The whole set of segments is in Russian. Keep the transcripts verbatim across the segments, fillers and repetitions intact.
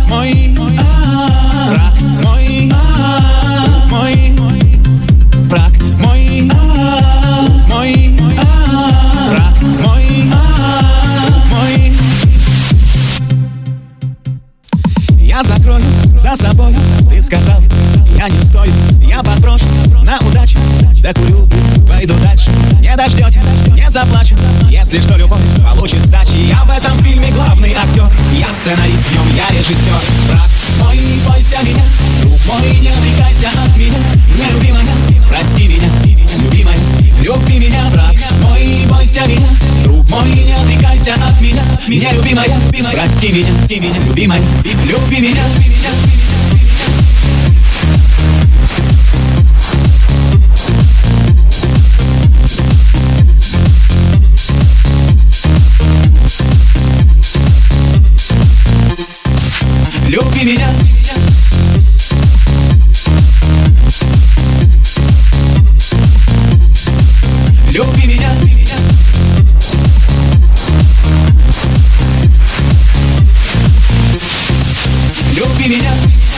мой враг, мой мой враг, мой мой враг, мой мой. Я закрою за собой, ты сказал, я не стою. Я подброшу на удачу, докурю, пойду дальше. Не дождетесь, не заплачу, если что, любовь получит сдачи. Я в этом фильме главный актер, я сценарист, в нем я режиссер. Враг мой, не бойся меня, друг мой, не отрекайся от меня. Нелюбимая, прости меня, любимая, люби меня. Враг мой, не бойся меня, друг мой, не отрекайся от меня. Меня любимая, прости меня, прости меня, любимая, люби меня. Люби меня. Люби меня. Люби меня.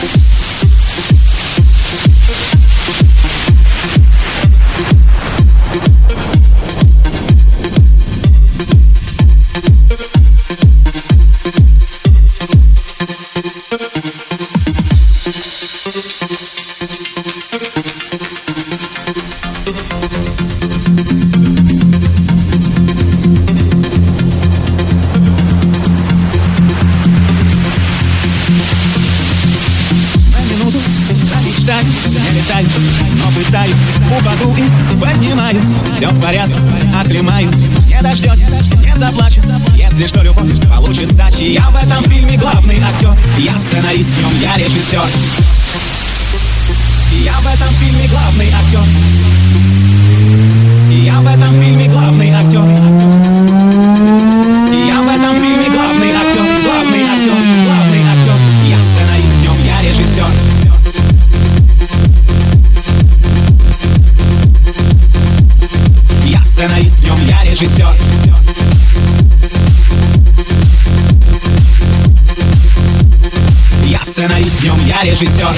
Я летаю, но пытаюсь, упаду и поднимаюсь. Все в порядке, оклемаюсь. Не дождетесь, не заплачу, если что, любовь получит сдачи. Я в этом фильме главный актер, я сценарист, в нем я режиссер. Я в этом фильме главный актер. Я в этом фильме главный актер. Я в этом фильме главный актер, главный актер, главный актер. Я сценарист, в нем я режиссер. Я сценарист, в нем я режиссер. Я сценарист, в нем я режиссер.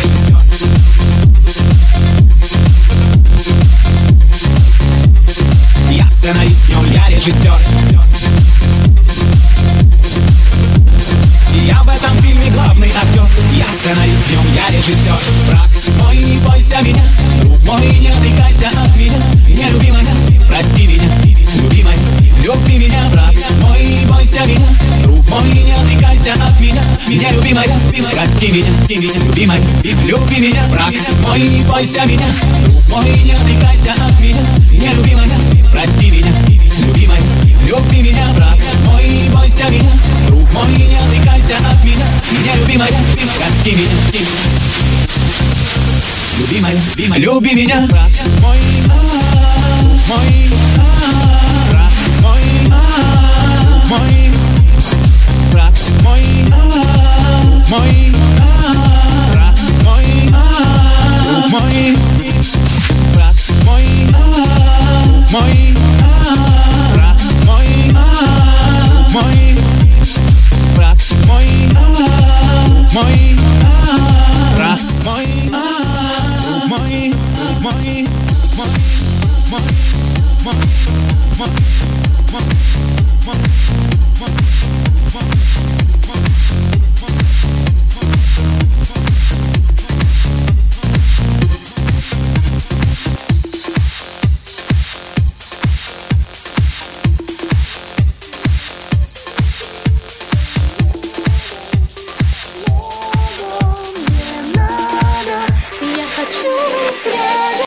Я сценарист, в нем я режиссер. Я в этом фильме главный актер. Я сценарист, в нем я режиссер. Враг мой, не бойся меня, друг мой, не отрекайся от меня. Нелюбимая, прости меня, любимая, люби меня. Враг мой, не бойся меня, друг мой, не отрекайся от меня. Меня любимая, прости меня, прости меня, любимая, люби меня. Враг мой, не бойся меня, друг мой, не отрекайся от меня. Нелюбимая, прости меня, любимая, люби меня. Враг мой, не бойся меня, друг мой, не отрекайся от меня. Меня любимая, прости меня, любимая, любимая, люби меня. Враг мой, мой, враг мой, мой, враг мой, мой, враг мой, мой, враг мой, мой, враг мой, мой, враг мой, мой, враг мой, мой, мой, мой, мой, мой, мой.